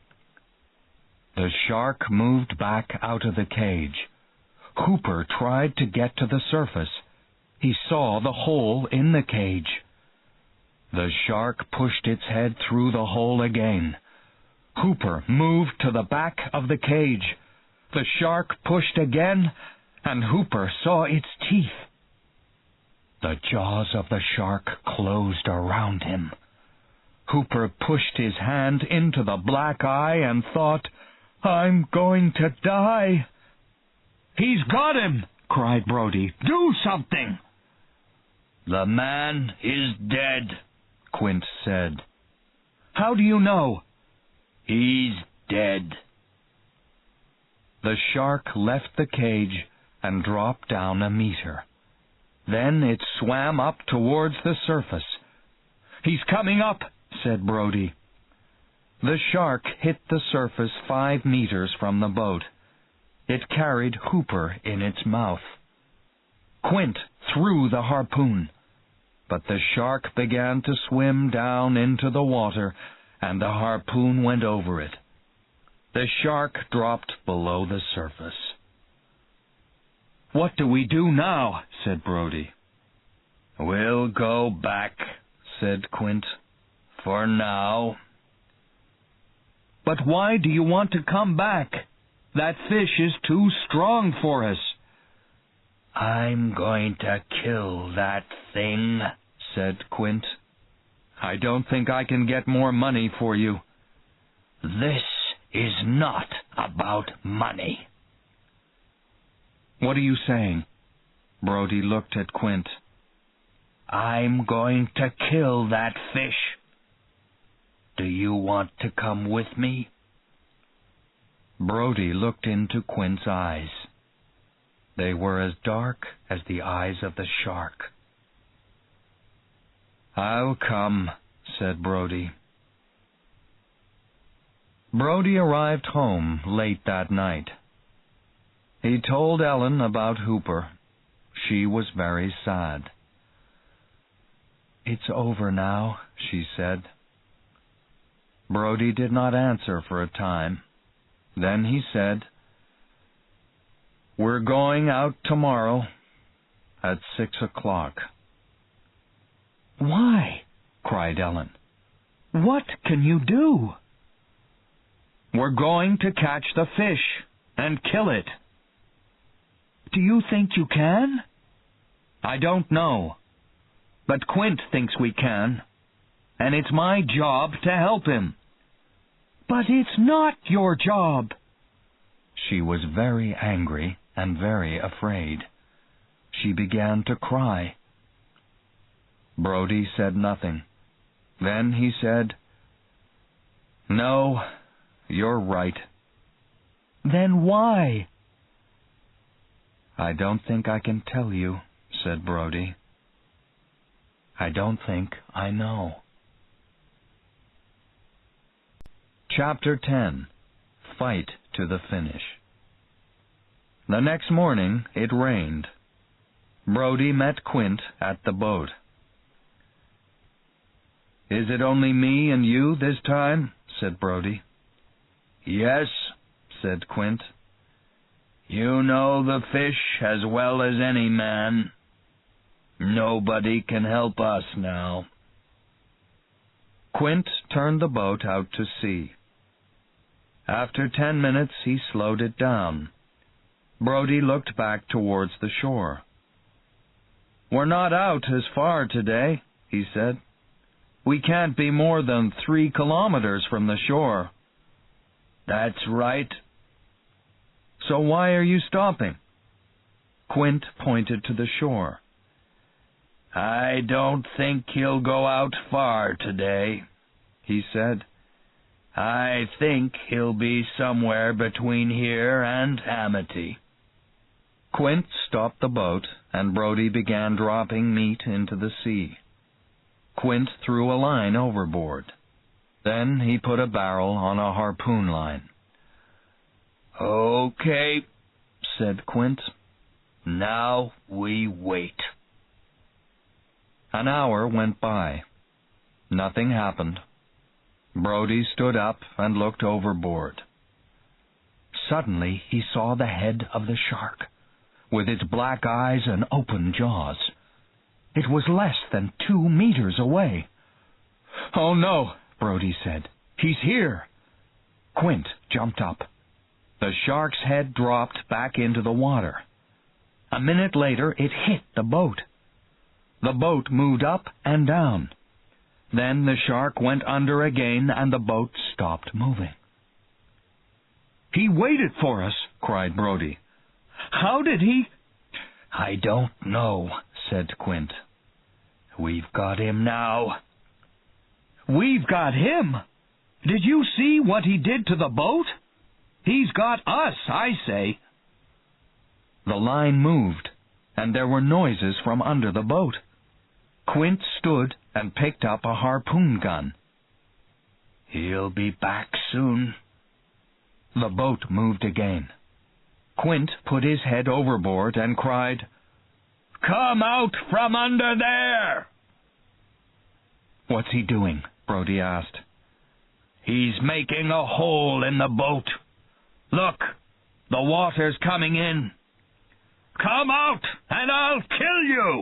The shark moved back out of the cage. Hooper tried to get to the surface. He saw the hole in the cage. The shark pushed its head through the hole again. Hooper moved to the back of the cage. The shark pushed again, and Hooper saw its teeth. The jaws of the shark closed around him. Hooper pushed his hand into the black eye and thought, "I'm going to die." "He's got him!" cried Brody. "Do something!" "The man is dead," Quint said. "How do you know?" "He's dead." The shark left the cage and dropped down a meter. Then it swam up towards the surface. "He's coming up," said Brody. The shark hit the surface five meters from the boat. It carried Hooper in its mouth. Quint threw the harpoon, but the shark began to swim down into the water, and the harpoon went over it. The shark dropped below the surface. "What do we do now?" said Brody. "We'll go back," said Quint, "for now." "But why do you want to come back? That fish is too strong for us." "I'm going to kill that thing," said Quint. "I don't think I can get more money for you." "This is not about money." "What are you saying?" Brody looked at Quint. "I'm going to kill that fish. Do you want to come with me?" Brody looked into Quint's eyes. They were as dark as the eyes of the shark. "I'll come," said Brody. Brody arrived home late that night. He told Ellen about Hooper. She was very sad. "It's over now," she said. Brody did not answer for a time. Then he said, "We're going out tomorrow at six o'clock." "Why?" cried Ellen. "What can you do?" "We're going to catch the fish and kill it." "Do you think you can?" "I don't know. But Quint thinks we can, and it's my job to help him." "But it's not your job." She was very angry and very afraid. She began to cry. Brody said nothing. Then he said, "No, you're right." "Then why?" "I don't think I can tell you," said Brody. "I don't think I know." Chapter ten. Fight to the Finish. The next morning it rained. Brody met Quint at the boat. "Is it only me and you this time?" said Brody. "Yes," said Quint. "You know the fish as well as any man. Nobody can help us now." Quint turned the boat out to sea. After ten minutes he slowed it down. Brody looked back towards the shore. "We're not out as far today," he said. "We can't be more than three kilometers from the shore." "That's right." "So why are you stopping?" Quint pointed to the shore. "I don't think he'll go out far today," he said. "I think he'll be somewhere between here and Amity." Quint stopped the boat, and Brody began dropping meat into the sea. Quint threw a line overboard. Then he put a barrel on a harpoon line. "Okay," said Quint. "Now we wait." An hour went by. Nothing happened. Brody stood up and looked overboard. Suddenly he saw the head of the shark, with its black eyes and open jaws. It was less than two meters away. "Oh, no," Brody said. "He's here." Quint jumped up. The shark's head dropped back into the water. A minute later it hit the boat. The boat moved up and down. Then the shark went under again, and the boat stopped moving. "He waited for us," cried Brody. "How did he—" "I don't know," said Quint. "We've got him now." "We've got him? Did you see what he did to the boat? He's got us, I say." The line moved. and there were noises from under the boat. Quint stood and picked up a harpoon gun. "He'll be back soon." The boat moved again. Quint put his head overboard and cried, "Come out from under there!" "What's he doing?" Brodie asked. "He's making a hole in the boat. Look, the water's coming in. Come out, and I'll kill you!"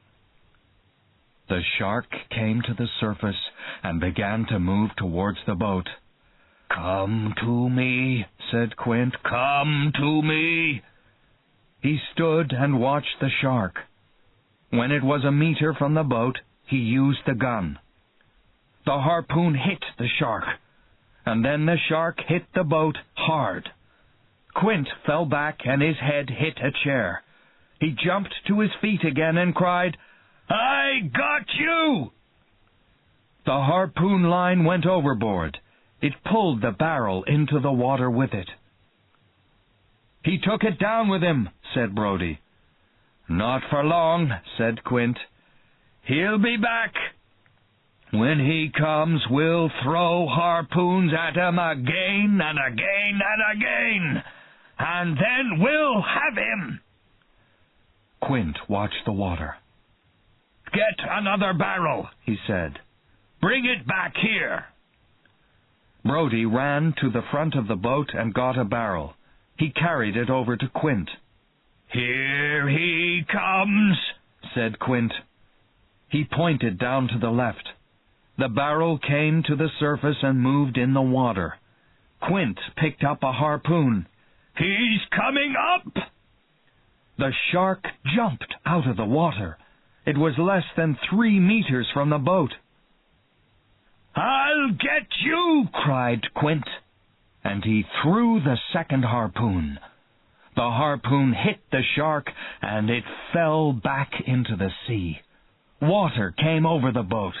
The shark came to the surface and began to move towards the boat. "Come to me," said Quint. "Come to me." He stood and watched the shark. When it was a meter from the boat, he used the gun. The harpoon hit the shark, and then the shark hit the boat hard. Quint fell back and his head hit a chair. He jumped to his feet again and cried, "I got you!" The harpoon line went overboard. It pulled the barrel into the water with it. "He took it down with him," said Brodie. "Not for long," said Quint. "He'll be back. When he comes, we'll throw harpoons at him again and again and again, and then we'll have him." Quint watched the water. "Get another barrel," he said. "Bring it back here." Brodie ran to the front of the boat and got a barrel. He carried it over to Quint. "Here he comes," said Quint. He pointed down to the left. The barrel came to the surface and moved in the water. Quint picked up a harpoon. "He's coming up!" The shark jumped out of the water. It was less than three meters from the boat. "I'll get you!" cried Quint, and he threw the second harpoon. The harpoon hit the shark, and it fell back into the sea. Water came over the boat.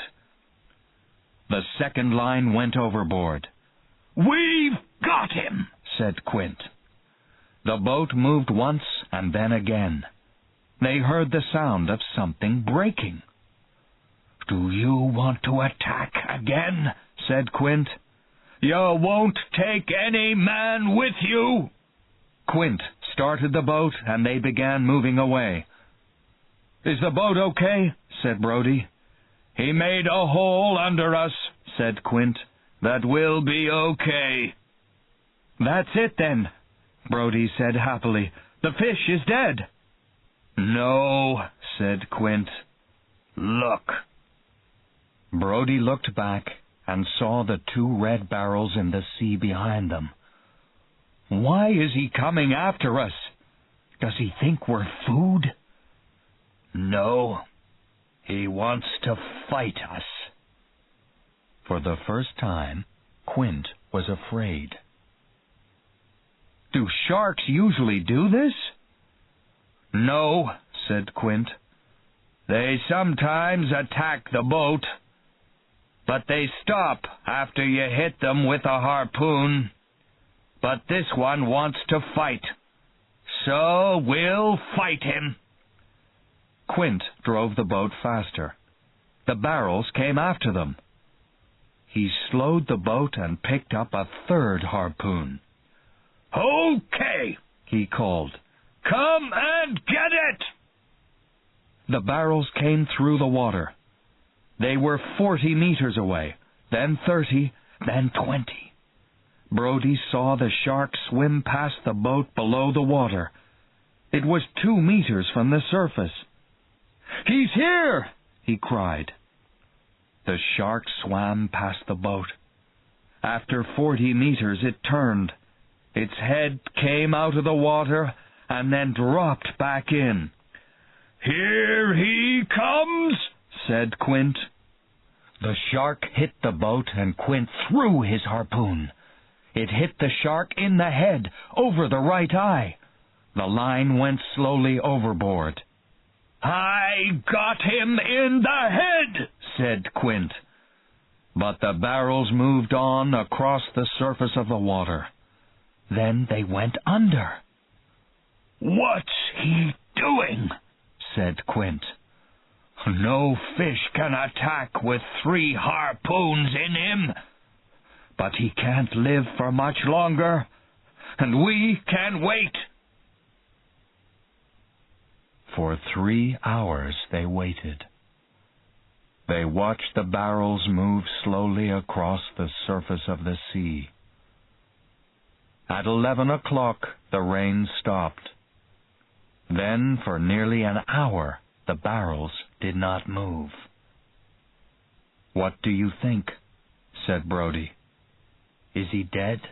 The second line went overboard. "We've got him," said Quint. The boat moved once and then again. They heard the sound of something breaking. "Do you want to attack again?" said Quint. "You won't take any man with you." Quint started the boat, and they began moving away. "Is the boat okay?" said Brodie. "He made a hole under us," said Quint. "That will be okay." "That's it, then," Brodie said happily. "The fish is dead." "No," said Quint. "Look." Brodie looked back and saw the two red barrels in the sea behind them. "Why is he coming after us? Does he think we're food?" "No, he wants to fight us." For the first time, Quint was afraid. "Do sharks usually do this?" "No," said Quint. "They sometimes attack the boat, but they stop after you hit them with a harpoon. But this one wants to fight, so we'll fight him." Quint drove the boat faster. The barrels came after them. He slowed the boat and picked up a third harpoon. "Okay," he called. "Come and get it!" The barrels came through the water. They were forty meters away, then thirty, then twenty. Brodie saw the shark swim past the boat below the water. It was two meters from the surface. "He's here!" he cried. The shark swam past the boat. After forty meters it turned. Its head came out of the water and then dropped back in. "Here he comes," said Quint. The shark hit the boat and Quint threw his harpoon. It hit the shark in the head, over the right eye. The line went slowly overboard. "I got him in the head," said Quint. But the barrels moved on across the surface of the water. Then they went under. "What's he doing?" said Quint. "No fish can attack with three harpoons in him. But he can't live for much longer, and we can wait." For three hours they waited. They watched the barrels move slowly across the surface of the sea. At eleven o'clock the rain stopped. Then for nearly an hour the barrels did not move. "What do you think?" said Brody. "Is he dead?"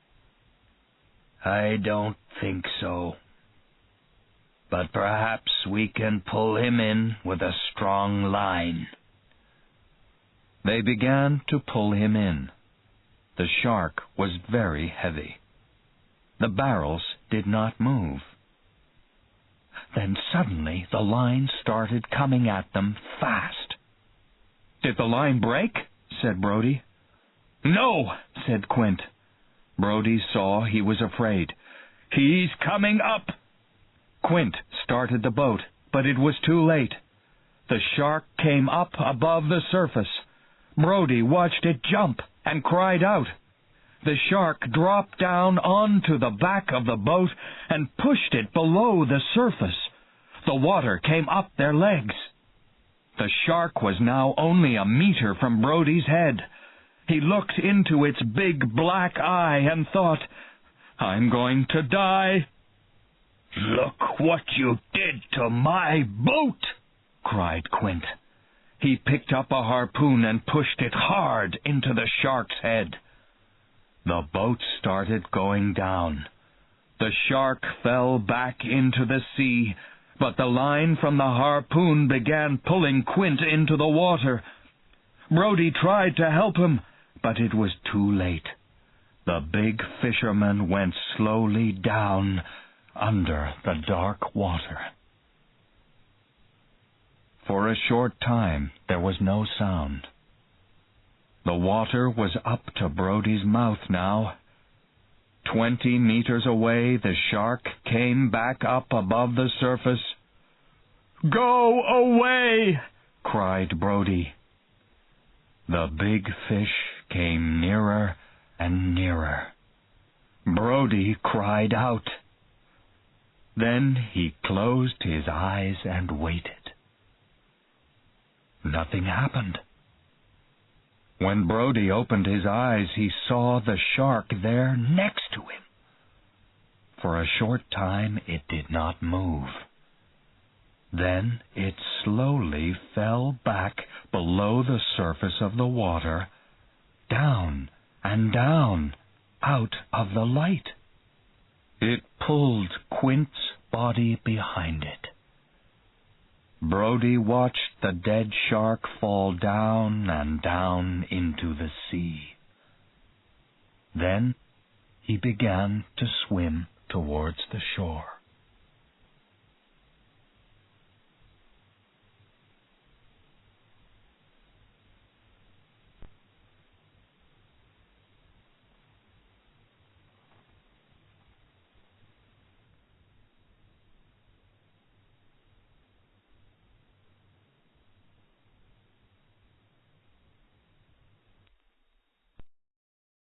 "I don't think so. But perhaps we can pull him in with a strong line." They began to pull him in. The shark was very heavy. The barrels did not move. Then suddenly the line started coming at them fast. "Did the line break?" said Brody. "No," said Quint. Brody saw he was afraid. "He's coming up." Quint started the boat, but it was too late. The shark came up above the surface. Brody watched it jump and cried out. The shark dropped down onto the back of the boat and pushed it below the surface. The water came up their legs. The shark was now only a meter from Brody's head. He looked into its big black eye and thought, "I'm going to die." "Look what you did to my boat!" cried Quint. He picked up a harpoon and pushed it hard into the shark's head. The boat started going down. The shark fell back into the sea, but the line from the harpoon began pulling Quint into the water. Brody tried to help him, but it was too late. The big fisherman went slowly down under the dark water. For a short time there was no sound. The water was up to Brody's mouth now. Twenty meters away the shark came back up above the surface. "Go away!" cried Brody. The big fish came nearer and nearer. Brody cried out. Then he closed his eyes and waited. Nothing happened. When Brody opened his eyes, he saw the shark there next to him. For a short time it did not move. Then it slowly fell back below the surface of the water, down and down, out of the light. It pulled Quint's body behind it. Brody watched the dead shark fall down and down into the sea. Then he began to swim towards the shore.